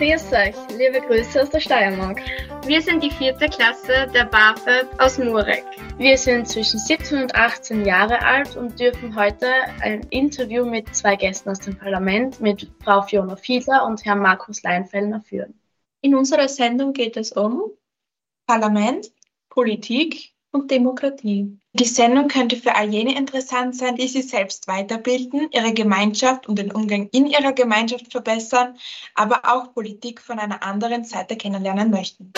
Grüß euch, liebe Grüße aus der Steiermark. Wir sind die 4. Klasse der BAföG aus Murek. Wir sind zwischen 17 und 18 Jahre alt und dürfen heute ein Interview mit 2 Gästen aus dem Parlament, mit Frau Fiona Fiedler und Herrn Markus Leinfellner führen. In unserer Sendung geht es um Parlament, Politik und Demokratie. Die Sendung könnte für all jene interessant sein, die sich selbst weiterbilden, ihre Gemeinschaft und den Umgang in ihrer Gemeinschaft verbessern, aber auch Politik von einer anderen Seite kennenlernen möchten.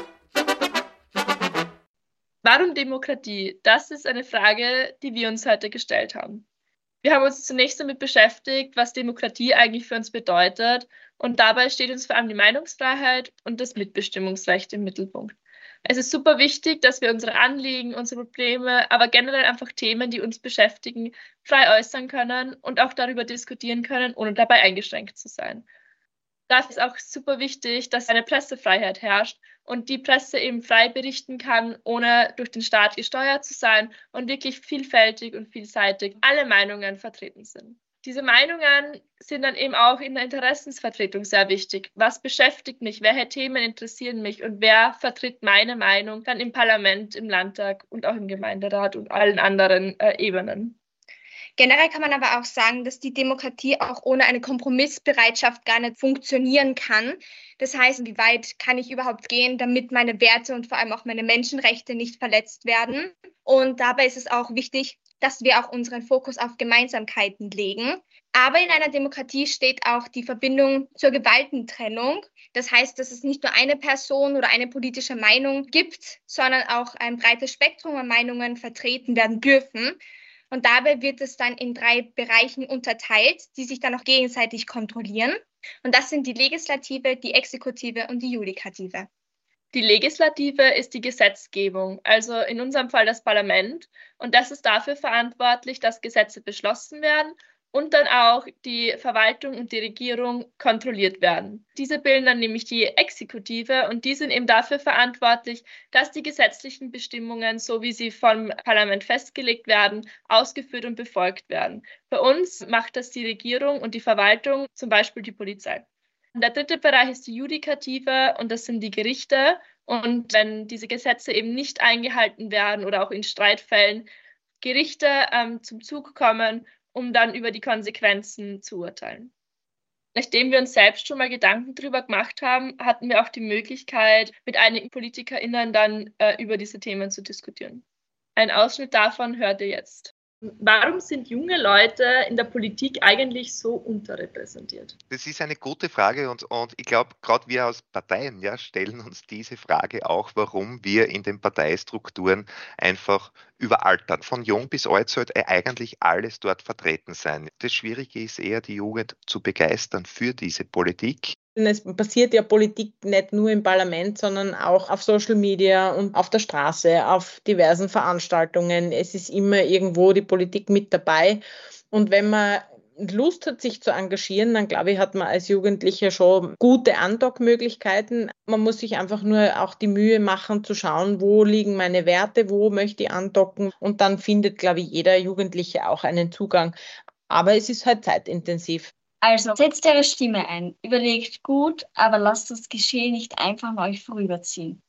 Warum Demokratie? Das ist eine Frage, die wir uns heute gestellt haben. Wir haben uns zunächst damit beschäftigt, was Demokratie eigentlich für uns bedeutet, und dabei steht uns vor allem die Meinungsfreiheit und das Mitbestimmungsrecht im Mittelpunkt. Es ist super wichtig, dass wir unsere Anliegen, unsere Probleme, aber generell einfach Themen, die uns beschäftigen, frei äußern können und auch darüber diskutieren können, ohne dabei eingeschränkt zu sein. Dafür ist auch super wichtig, dass eine Pressefreiheit herrscht und die Presse eben frei berichten kann, ohne durch den Staat gesteuert zu sein und wirklich vielfältig und vielseitig alle Meinungen vertreten sind. Diese Meinungen sind dann eben auch in der Interessensvertretung sehr wichtig. Was beschäftigt mich? Welche Themen interessieren mich? Und wer vertritt meine Meinung dann im Parlament, im Landtag und auch im Gemeinderat und allen anderen Ebenen? Generell kann man aber auch sagen, dass die Demokratie auch ohne eine Kompromissbereitschaft gar nicht funktionieren kann. Das heißt, wie weit kann ich überhaupt gehen, damit meine Werte und vor allem auch meine Menschenrechte nicht verletzt werden? Und dabei ist es auch wichtig, dass wir auch unseren Fokus auf Gemeinsamkeiten legen. Aber in einer Demokratie steht auch die Verbindung zur Gewaltentrennung. Das heißt, dass es nicht nur eine Person oder eine politische Meinung gibt, sondern auch ein breites Spektrum an Meinungen vertreten werden dürfen. Und dabei wird es dann in 3 Bereichen unterteilt, die sich dann auch gegenseitig kontrollieren. Und das sind die Legislative, die Exekutive und die Judikative. Die Legislative ist die Gesetzgebung, also in unserem Fall das Parlament. Und das ist dafür verantwortlich, dass Gesetze beschlossen werden und dann auch die Verwaltung und die Regierung kontrolliert werden. Diese bilden dann nämlich die Exekutive und die sind eben dafür verantwortlich, dass die gesetzlichen Bestimmungen, so wie sie vom Parlament festgelegt werden, ausgeführt und befolgt werden. Bei uns macht das die Regierung und die Verwaltung, zum Beispiel die Polizei. Der 3. Bereich ist die Judikative und das sind die Gerichte. Und wenn diese Gesetze eben nicht eingehalten werden oder auch in Streitfällen Gerichte zum Zug kommen, um dann über die Konsequenzen zu urteilen. Nachdem wir uns selbst schon mal Gedanken darüber gemacht haben, hatten wir auch die Möglichkeit, mit einigen PolitikerInnen dann über diese Themen zu diskutieren. Ein Ausschnitt davon hört ihr jetzt. Warum sind junge Leute in der Politik eigentlich so unterrepräsentiert? Das ist eine gute Frage und ich glaube, gerade wir aus Parteien stellen uns diese Frage auch, warum wir in den Parteistrukturen einfach überaltern. Von jung bis alt sollte eigentlich alles dort vertreten sein. Das Schwierige ist eher, die Jugend zu begeistern für diese Politik. Es passiert ja Politik nicht nur im Parlament, sondern auch auf Social Media und auf der Straße, auf diversen Veranstaltungen. Es ist immer irgendwo die Politik mit dabei. Und wenn man Lust hat, sich zu engagieren, dann glaube ich, hat man als Jugendlicher schon gute Andockmöglichkeiten. Man muss sich einfach nur auch die Mühe machen, zu schauen, wo liegen meine Werte, wo möchte ich andocken. Und dann findet, glaube ich, jeder Jugendliche auch einen Zugang. Aber es ist halt zeitintensiv. Also setzt eure Stimme ein, überlegt gut, aber lasst das Geschehen nicht einfach an euch vorüberziehen.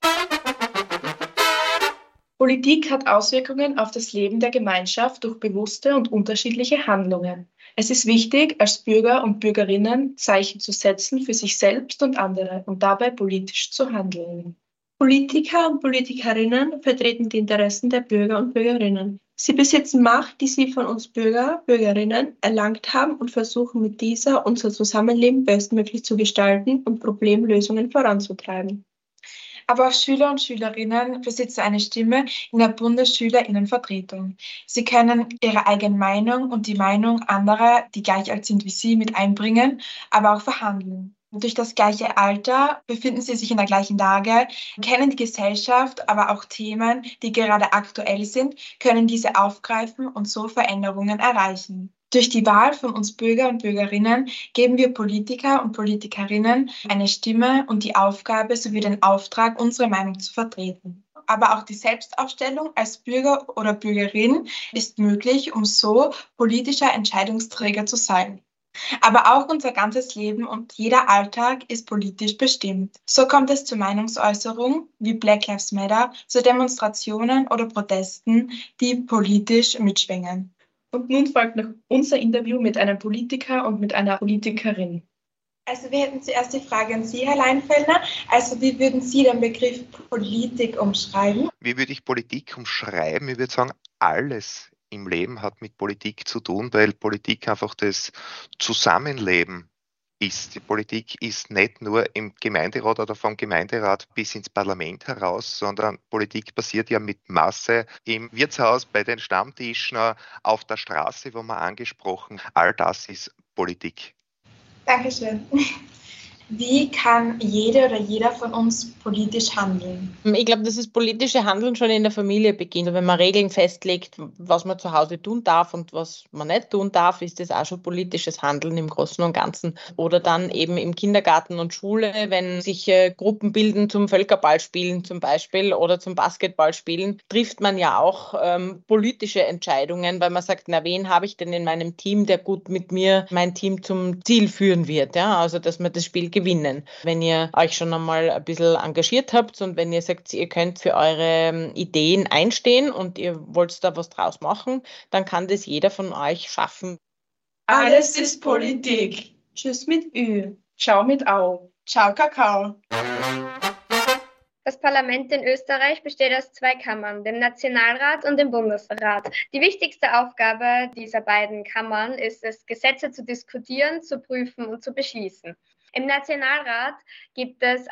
Politik hat Auswirkungen auf das Leben der Gemeinschaft durch bewusste und unterschiedliche Handlungen. Es ist wichtig, als Bürger und Bürgerinnen Zeichen zu setzen für sich selbst und andere und dabei politisch zu handeln. Politiker und Politikerinnen vertreten die Interessen der Bürger und Bürgerinnen. Sie besitzen Macht, die sie von uns Bürgerinnen erlangt haben und versuchen mit dieser unser Zusammenleben bestmöglich zu gestalten und Problemlösungen voranzutreiben. Aber auch Schüler und Schülerinnen besitzen eine Stimme in der Bundesschülerinnenvertretung. Sie können ihre eigene Meinung und die Meinung anderer, die gleich alt sind wie sie, mit einbringen, aber auch verhandeln. Durch das gleiche Alter befinden sie sich in der gleichen Lage, kennen die Gesellschaft, aber auch Themen, die gerade aktuell sind, können diese aufgreifen und so Veränderungen erreichen. Durch die Wahl von uns Bürger und Bürgerinnen geben wir Politiker und Politikerinnen eine Stimme und die Aufgabe sowie den Auftrag, unsere Meinung zu vertreten. Aber auch die Selbstaufstellung als Bürger oder Bürgerin ist möglich, um so politischer Entscheidungsträger zu sein. Aber auch unser ganzes Leben und jeder Alltag ist politisch bestimmt. So kommt es zu Meinungsäußerungen wie Black Lives Matter, zu Demonstrationen oder Protesten, die politisch mitschwingen. Und nun folgt noch unser Interview mit einem Politiker und mit einer Politikerin. Also wir hätten zuerst die Frage an Sie, Herr Leinfeldner. Also wie würden Sie den Begriff Politik umschreiben? Wie würde ich Politik umschreiben? Ich würde sagen, alles im Leben hat mit Politik zu tun, weil Politik einfach das Zusammenleben ist. Die Politik ist nicht nur im Gemeinderat oder vom Gemeinderat bis ins Parlament heraus, sondern Politik passiert ja mit Masse im Wirtshaus, bei den Stammtischen, auf der Straße, wo man angesprochen. All das ist Politik. Dankeschön. Wie kann jede oder jeder von uns politisch handeln? Ich glaube, dass das politische Handeln schon in der Familie beginnt. Wenn man Regeln festlegt, was man zu Hause tun darf und was man nicht tun darf, ist das auch schon politisches Handeln im Großen und Ganzen. Oder dann eben im Kindergarten und Schule, wenn sich Gruppen bilden zum Völkerballspielen zum Beispiel oder zum Basketballspielen, trifft man ja auch politische Entscheidungen, weil man sagt, na, wen habe ich denn in meinem Team, der gut mit mir mein Team zum Ziel führen wird. Ja? Also, dass man das Spiel gewinnen. Wenn ihr euch schon einmal ein bisschen engagiert habt und wenn ihr sagt, ihr könnt für eure Ideen einstehen und ihr wollt da was draus machen, dann kann das jeder von euch schaffen. Alles ist Politik. Tschüss mit Ü. Ciao mit Au. Ciao Kakao. Das Parlament in Österreich besteht aus 2 Kammern, dem Nationalrat und dem Bundesrat. Die wichtigste Aufgabe dieser beiden Kammern ist es, Gesetze zu diskutieren, zu prüfen und zu beschließen. Im Nationalrat gibt es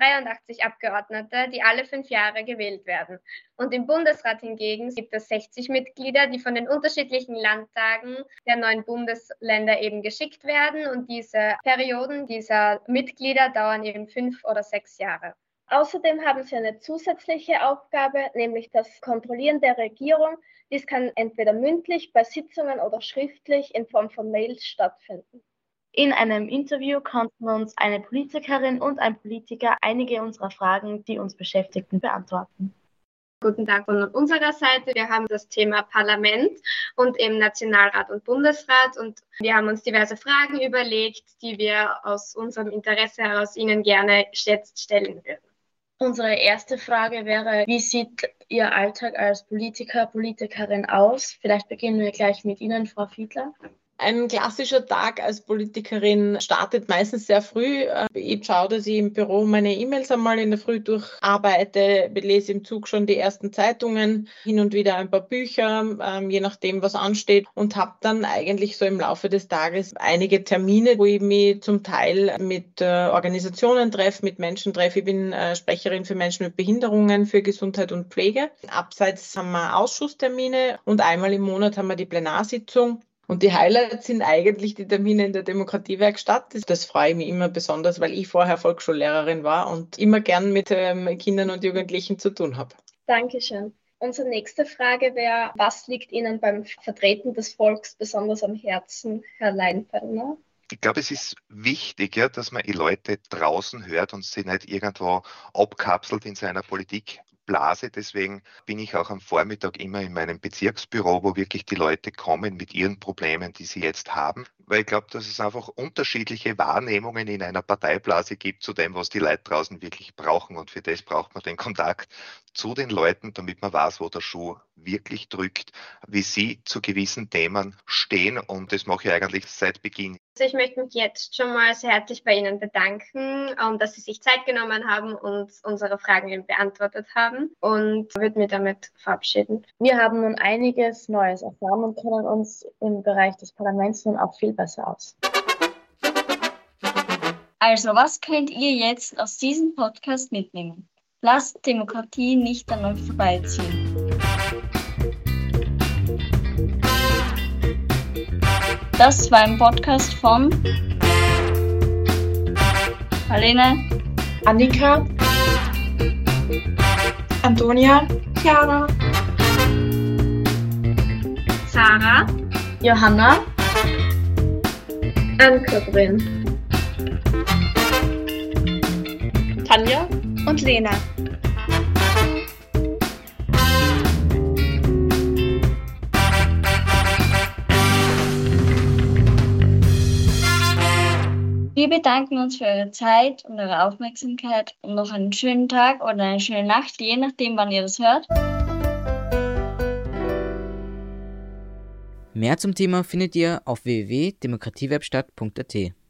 183 Abgeordnete, die alle 5 Jahre gewählt werden. Und im Bundesrat hingegen gibt es 60 Mitglieder, die von den unterschiedlichen Landtagen der 9 Bundesländer eben geschickt werden. Und diese Perioden dieser Mitglieder dauern eben 5 oder 6 Jahre. Außerdem haben sie eine zusätzliche Aufgabe, nämlich das Kontrollieren der Regierung. Dies kann entweder mündlich, bei Sitzungen oder schriftlich in Form von Mails stattfinden. In einem Interview konnten uns eine Politikerin und ein Politiker einige unserer Fragen, die uns beschäftigten, beantworten. Guten Tag von unserer Seite. Wir haben das Thema Parlament und eben Nationalrat und Bundesrat und wir haben uns diverse Fragen überlegt, die wir aus unserem Interesse heraus Ihnen gerne jetzt stellen würden. Unsere erste Frage wäre, wie sieht Ihr Alltag als Politiker, Politikerin aus? Vielleicht beginnen wir gleich mit Ihnen, Frau Fiedler. Ein klassischer Tag als Politikerin startet meistens sehr früh. Ich schaue, dass ich im Büro meine E-Mails einmal in der Früh durcharbeite, lese im Zug schon die ersten Zeitungen, hin und wieder ein paar Bücher, je nachdem, was ansteht und habe dann eigentlich so im Laufe des Tages einige Termine, wo ich mich zum Teil mit Organisationen treffe, mit Menschen treffe. Ich bin Sprecherin für Menschen mit Behinderungen, für Gesundheit und Pflege. Abseits haben wir Ausschusstermine und einmal im Monat haben wir die Plenarsitzung. Und die Highlights sind eigentlich die Termine in der Demokratiewerkstatt. Das freue ich mich immer besonders, weil ich vorher Volksschullehrerin war und immer gern mit Kindern und Jugendlichen zu tun habe. Dankeschön. Unsere nächste Frage wäre, was liegt Ihnen beim Vertreten des Volks besonders am Herzen, Herr Leinfeldner? Ich glaube, es ist wichtig, ja, dass man die Leute draußen hört und sie nicht irgendwo abkapselt in seiner Politikblase. Deswegen bin ich auch am Vormittag immer in meinem Bezirksbüro, wo wirklich die Leute kommen mit ihren Problemen, die sie jetzt haben. Weil ich glaube, dass es einfach unterschiedliche Wahrnehmungen in einer Parteiblase gibt zu dem, was die Leute draußen wirklich brauchen. Und für das braucht man den Kontakt zu den Leuten, damit man weiß, wo der Schuh wirklich drückt, wie sie zu gewissen Themen stehen. Und das mache ich eigentlich seit Beginn. Ich möchte mich jetzt schon mal sehr herzlich bei Ihnen bedanken, dass Sie sich Zeit genommen haben und unsere Fragen beantwortet haben und würde mich damit verabschieden. Wir haben nun einiges Neues erfahren und kennen uns im Bereich des Parlaments nun auch viel besser aus. Also, was könnt ihr jetzt aus diesem Podcast mitnehmen? Lasst Demokratie nicht an euch vorbeiziehen. Das war ein Podcast von Marlene, Annika, Antonia, Chiara, Sarah, Johanna, Ann-Kathrin, Tanja und Lena. Wir bedanken uns für eure Zeit und eure Aufmerksamkeit und noch einen schönen Tag oder eine schöne Nacht, je nachdem, wann ihr das hört. Mehr zum Thema findet ihr auf www.demokratiewebstadt.at.